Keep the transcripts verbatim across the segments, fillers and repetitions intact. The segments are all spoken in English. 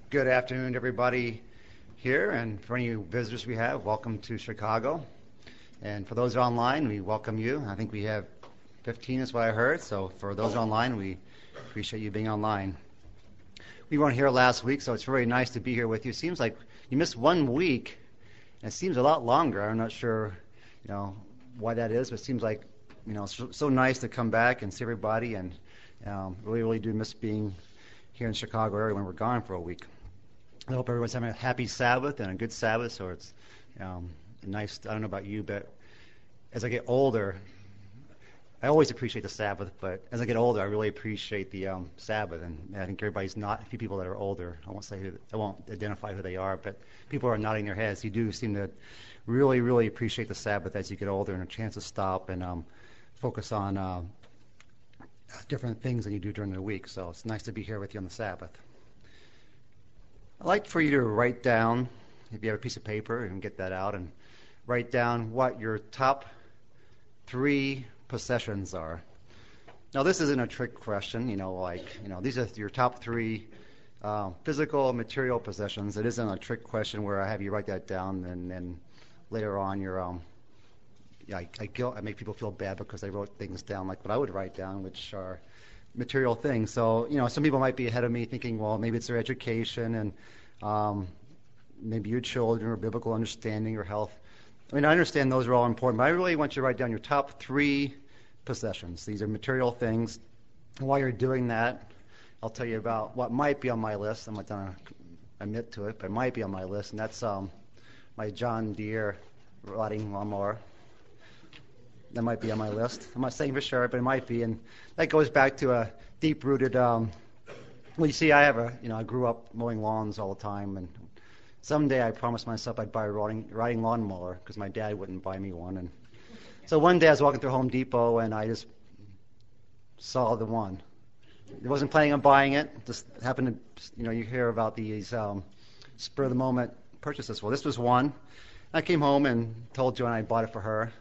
Good afternoon, everybody here, and for any visitors we have, welcome to Chicago. And for those online, we welcome you. I think we have fifteen is what I heard, so for those online, we appreciate you being online. We weren't here last week, so it's really nice to be here with you. It seems like you missed one week, and it seems a lot longer. I'm not sure, you know, why that is, but it seems like, you know, so, so nice to come back and see everybody, and um, really, really do miss being here in Chicago area when we're gone for a week. I hope everyone's having a happy Sabbath and a good Sabbath, so it's um, nice. I don't know about you, but as I get older, I always appreciate the Sabbath, but as I get older, I really appreciate the um, Sabbath, and I think everybody's not, a few people that are older, I won't say who, I won't identify who they are, but people are nodding their heads. You do seem to really, really appreciate the Sabbath as you get older, and a chance to stop and um, focus on uh, different things than you do during the week. So it's nice to be here with you on the Sabbath. I'd like for you to write down, if you have a piece of paper, you can get that out, and write down what your top three possessions are. Now, this isn't a trick question, you know, like, you know, these are your top three uh, physical, material possessions. It isn't a trick question where I have you write that down, and then later on you're, um, yeah, I, I, guilt, I make people feel bad because they wrote things down like what I would write down, which are material things. So, you know, some people might be ahead of me thinking, well, maybe it's their education and um, maybe your children or biblical understanding or health. I mean, I understand those are all important, but I really want you to write down your top three possessions. These are material things. And while you're doing that, I'll tell you about what might be on my list. I'm not going to admit to it, but it might be on my list, and that's um, my John Deere riding lawnmower. That might be on my list. I'm not saying for sure, but it might be, and that goes back to a deep-rooted. Um, well, you see, I have a, you know, I grew up mowing lawns all the time, and someday I promised myself I'd buy a riding, riding lawnmower because my dad wouldn't buy me one. And so one day I was walking through Home Depot, and I just saw the one. I wasn't planning on buying it. Just happened to, you know, you hear about these um, spur-of-the-moment purchases. Well, this was one. I came home and told Joanne I bought it for her.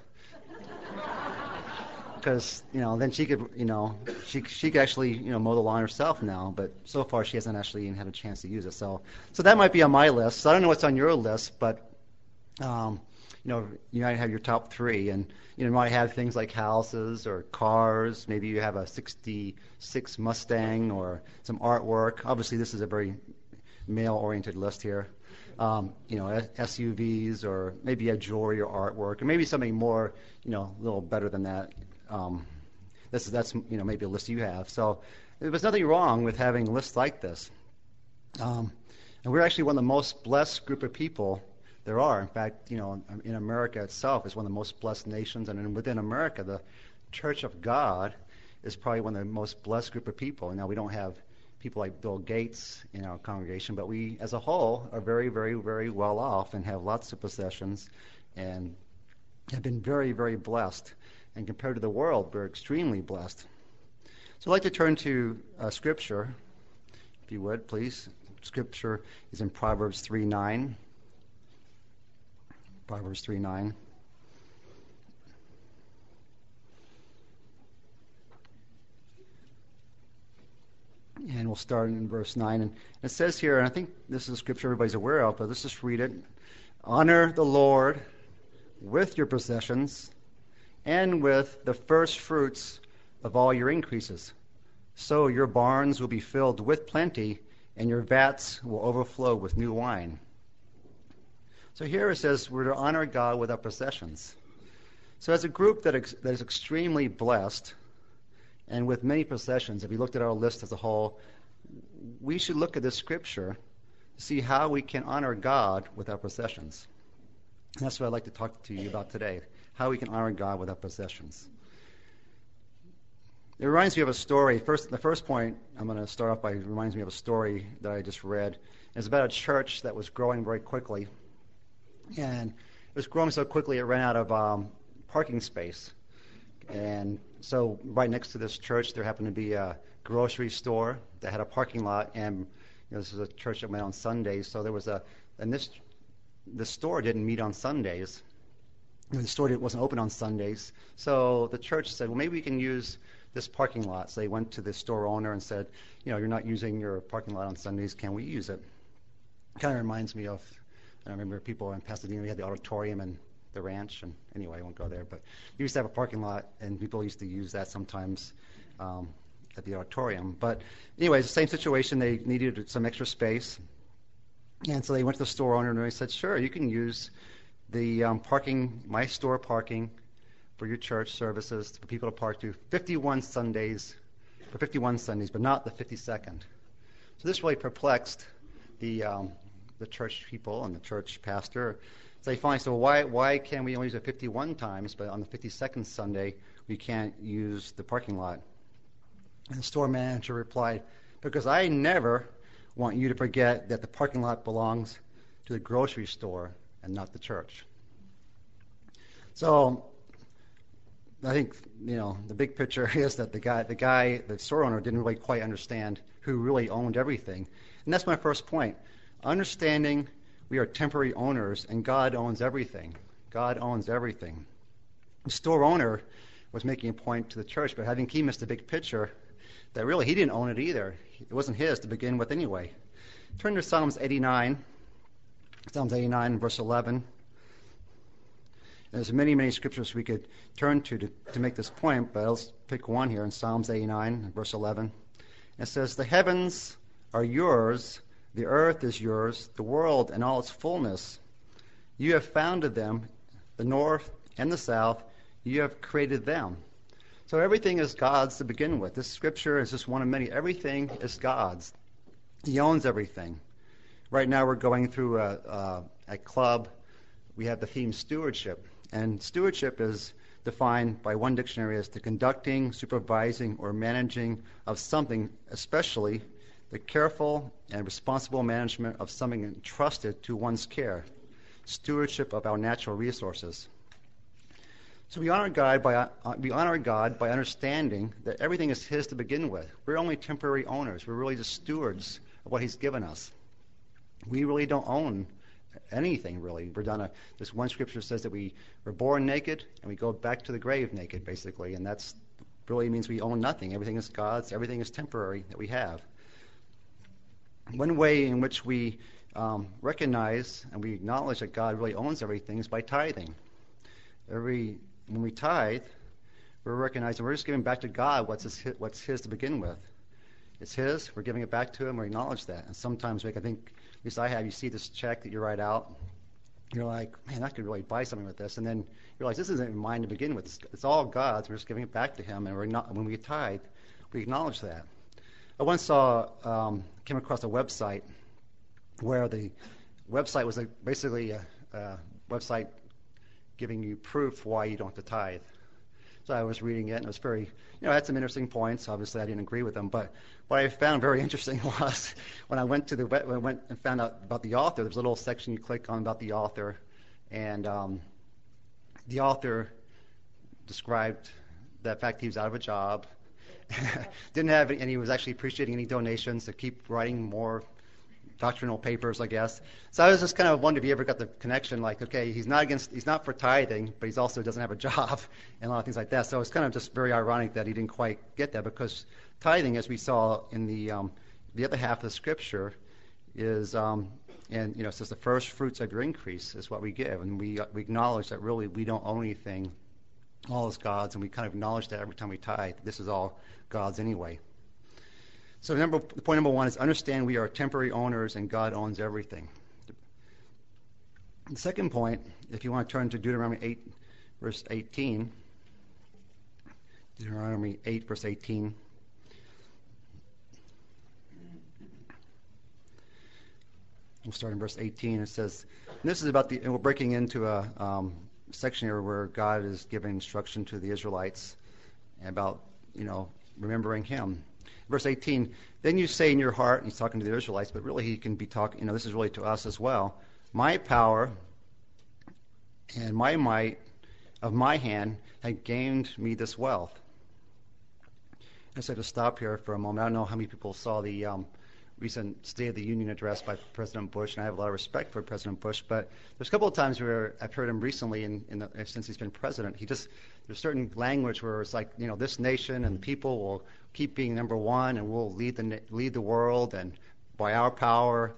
Because, you know, then she could, you know, she she could actually, you know, mow the lawn herself now. But so far she hasn't actually even had a chance to use it. So, so that might be on my list. So I don't know what's on your list, but, um, you know, you might have your top three, and you know, you might have things like houses or cars. Maybe you have a sixty-six Mustang or some artwork. Obviously, this is a very male-oriented list here. Um, you know, S U Vs, or maybe you have jewelry or artwork, or maybe something more, you know, a little better than that. Um, this is that's you know maybe a list you have. So there's nothing wrong with having lists like this. Um, and we're actually one of the most blessed group of people there are. In fact, you know, in America itself is one of the most blessed nations, and within America, the Church of God is probably one of the most blessed group of people. Now, we don't have people like Bill Gates in our congregation, but we, as a whole, are very, very, very well off and have lots of possessions and have been very, very blessed. And compared to the world, we're extremely blessed. So I'd like to turn to uh, Scripture, if you would, please. Scripture is in Proverbs three nine. Proverbs three nine. And we'll start in verse nine. And it says here, and I think this is a scripture everybody's aware of, but let's just read it. Honor the Lord with your possessions and with the first fruits of all your increases. So your barns will be filled with plenty, and your vats will overflow with new wine. So here it says we're to honor God with our possessions. So as a group that, ex- that is extremely blessed, and with many possessions, if you looked at our list as a whole, we should look at this scripture to see how we can honor God with our possessions. And that's what I'd like to talk to you about today, how we can honor God with our possessions. It reminds me of a story. First, the first point I'm going to start off by reminds me of a story that I just read. It's about a church that was growing very quickly. And it was growing so quickly it ran out of um, parking space. And so right next to this church, there happened to be a grocery store that had a parking lot. And you know, this is a church that went on Sundays. So there was a, and this, this store didn't meet on Sundays. The store wasn't open on Sundays. So the church said, well, maybe we can use this parking lot. So they went to the store owner and said, you know, you're not using your parking lot on Sundays. Can we use it? Kind of reminds me of, I remember people in Pasadena, we had the auditorium and the ranch, and anyway, I won't go there, but we used to have a parking lot, and people used to use that sometimes um, at the auditorium. But anyways, the same situation, they needed some extra space, and so they went to the store owner, and they said, sure, you can use the um, parking, my store parking for your church services, for people to park to fifty-one Sundays, for fifty-one Sundays, but not the fifty-second. So this really perplexed the um, the church people and the church pastor. So they finally said, well, why, why can we only use it fifty-one times, but on the fifty-second Sunday, we can't use the parking lot? And the store manager replied, because I never want you to forget that the parking lot belongs to the grocery store and not the church. So I think, you know, the big picture is that the guy, the guy, the store owner didn't really quite understand who really owned everything. And that's my first point. Understanding we are temporary owners and God owns everything. God owns everything. The store owner was making a point to the church, but I think he missed the big picture that really he didn't own it either. It wasn't his to begin with anyway. Turn to Psalms eighty-nine. Psalms eighty-nine, verse eleven. There's many, many scriptures we could turn to, to to make this point, but let's pick one here in Psalms eighty-nine, verse eleven. It says, the heavens are yours, the earth is yours, the world and all its fullness. You have founded them, the north and the south. You have created them. So everything is God's to begin with. This scripture is just one of many. Everything is God's. He owns everything. Right now we're going through a, a, a club. We have the theme stewardship. And stewardship is defined by one dictionary as the conducting, supervising, or managing of something, especially the careful and responsible management of something entrusted to one's care. Stewardship of our natural resources. So we honor God by uh, we honor God by understanding that everything is His to begin with. We're only temporary owners. We're really just stewards of what He's given us. We really don't own anything, really. We're done a, this one scripture says that we were born naked and we go back to the grave naked, basically, and that's really means we own nothing. Everything is God's. Everything is temporary that we have. One way in which we um, recognize and we acknowledge that God really owns everything is by tithing. Every when we tithe, we're recognizing we're just giving back to God what's his, what's His to begin with. It's His. We're giving it back to Him. We acknowledge that. And sometimes, like I think, at least I have, you see this check that you write out. You're like, man, I could really buy something with this. And then you realize this isn't even mine to begin with. It's, it's all God's. We're just giving it back to Him. And we're not, when we tithe, we acknowledge that. I once saw, um, came across a website where the website was a, basically a, a website giving you proof why you don't have to tithe. So I was reading it, and it was very, you know, it had some interesting points. Obviously, I didn't agree with them, but what I found very interesting was when I went to the web, when I went and found out about the author. There's a little section you click on about the author, and um, the author described the fact he was out of a job, didn't have any, and he was actually appreciating any donations to keep writing more doctrinal papers, I guess. So I was just kind of wondering if you ever got the connection, like, okay, he's not against, he's not for tithing, but he's also doesn't have a job and a lot of things like that. So it's kind of just very ironic that he didn't quite get that, because tithing, as we saw in the um, the other half of the scripture, is um, and you know, it says the first fruits of your increase is what we give, and we uh, we acknowledge that really we don't own anything, all is God's, and we kind of acknowledge that every time we tithe. This is all God's anyway. So number, point number one is understand we are temporary owners and God owns everything. The second point, if you want to turn to Deuteronomy eight, verse eighteen, Deuteronomy eight, verse eighteen. We'll start in verse eighteen. It says, and this is about the, and we're breaking into a um, section here where God is giving instruction to the Israelites about, you know, remembering Him. Verse eighteen, then you say in your heart, and he's talking to the Israelites, but really he can be talking, you know, this is really to us as well. My power and my might of my hand had gained me this wealth. I said to stop here for a moment. I don't know how many people saw the um, recent State of the Union address by President Bush, and I have a lot of respect for President Bush, but there's a couple of times where I've heard him recently, in, in the, since he's been president, he just, there's certain language where it's like, you know, this nation and people will keep being number one, and we'll lead the lead the world, and by our power,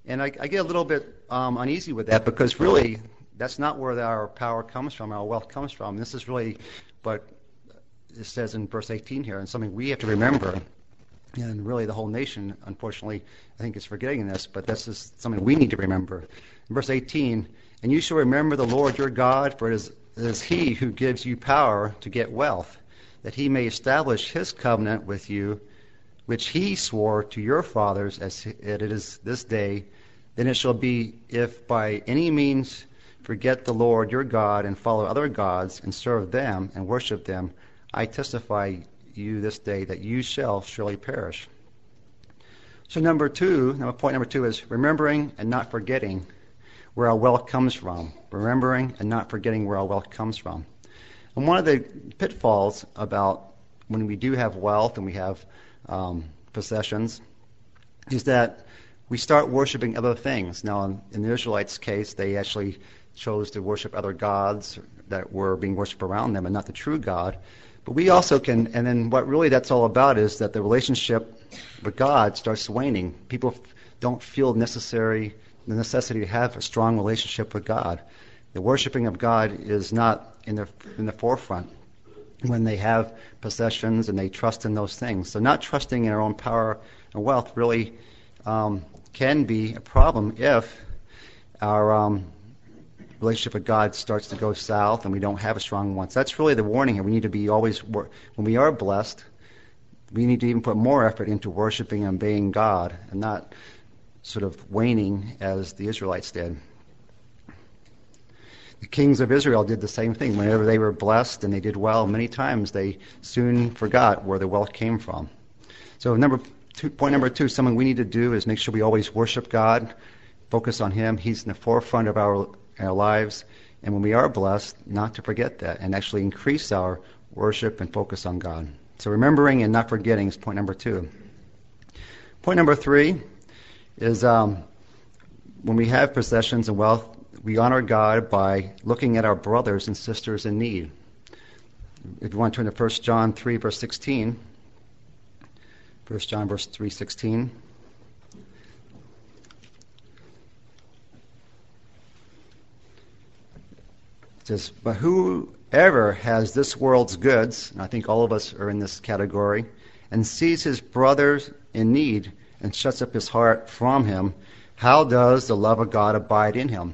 And I, I get a little bit um, uneasy with that because really that's not where our power comes from, our wealth comes from. This is really what it says in verse eighteen here, and something we have to remember. And really the whole nation, unfortunately, I think is forgetting this, but this is something we need to remember. In verse eighteen, and you shall remember the Lord your God, for it is, it is he who gives you power to get wealth, that he may establish his covenant with you, which he swore to your fathers as it is this day. Then it shall be, if by any means forget the Lord your God and follow other gods and serve them and worship them, I testify you this day that you shall surely perish. So number two, number point number two is remembering and not forgetting where our wealth comes from. Remembering and not forgetting where our wealth comes from. And one of the pitfalls about when we do have wealth and we have um, possessions is that we start worshiping other things. Now, in, in the Israelites' case, they actually chose to worship other gods that were being worshipped around them and not the true God. But we also can, and then what really that's all about is that the relationship with God starts waning. People don't feel necessary, the necessity to have a strong relationship with God. The worshiping of God is not in the in the forefront when they have possessions and they trust in those things. So not trusting in our own power and wealth really um, can be a problem if our um, relationship with God starts to go south and we don't have a strong one. So that's really the warning here. We need to be always, when we are blessed, we need to even put more effort into worshiping and obeying God and not sort of waning as the Israelites did. The kings of Israel did the same thing. Whenever they were blessed and they did well, many times they soon forgot where the wealth came from. So number two, point number two, something we need to do is make sure we always worship God, focus on Him. He's in the forefront of our our lives, and when we are blessed, not to forget that and actually increase our worship and focus on God. So remembering and not forgetting is point number two. Point number three is um, when we have possessions and wealth, we honor God by looking at our brothers and sisters in need. If you want to turn to First John three, verse sixteen, First John verse three sixteen. Says, but whoever has this world's goods, and I think all of us are in this category, and sees his brother in need and shuts up his heart from him, how does the love of God abide in him?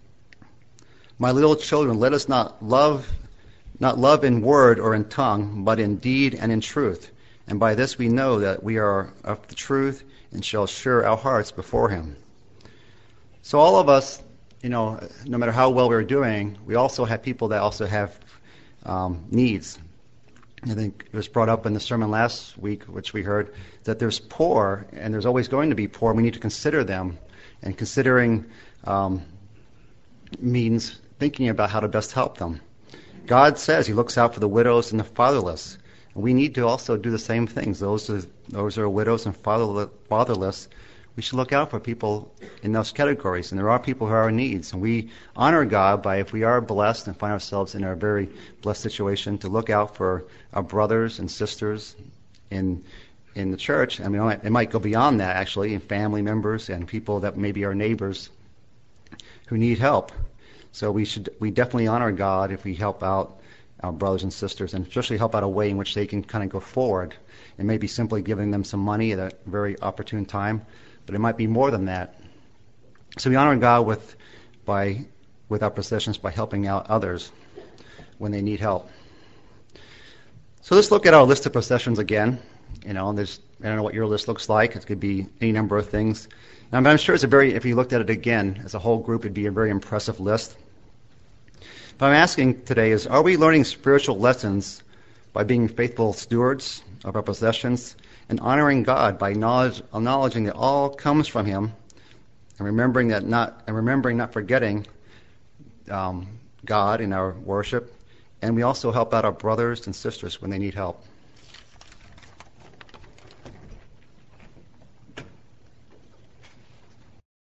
My little children, let us not love, not love in word or in tongue, but in deed and in truth. And by this we know that we are of the truth and shall assure our hearts before him. So all of us, you know, no matter how well we're doing, we also have people that also have um, needs. I think it was brought up in the sermon last week, which we heard, that there's poor, and there's always going to be poor. We need to consider them, and considering um, means thinking about how to best help them. God says He looks out for the widows and the fatherless. And we need to also do the same things. Those are, those are widows and fatherless. We should look out for people in those categories, and there are people who are in needs. And we honor God by, if we are blessed and find ourselves in a very blessed situation, to look out for our brothers and sisters in in the church. I mean, it might go beyond that, actually, and family members and people that maybe are neighbors who need help. So we should we definitely honor God if we help out our brothers and sisters, and especially help out a way in which they can kind of go forward. It may be simply giving them some money at a very opportune time, but it might be more than that. So we honor God with by with our possessions by helping out others when they need help. So let's look at our list of possessions again. You know, there's I don't know what your list looks like. It could be any number of things. And I'm sure it's a very, if you looked at it again as a whole group, it'd be a very impressive list. But I'm asking today is, are we learning spiritual lessons by being faithful stewards of our possessions and honoring God by knowledge, acknowledging that all comes from Him, and remembering that not and remembering not forgetting um, God in our worship, and we also help out our brothers and sisters when they need help.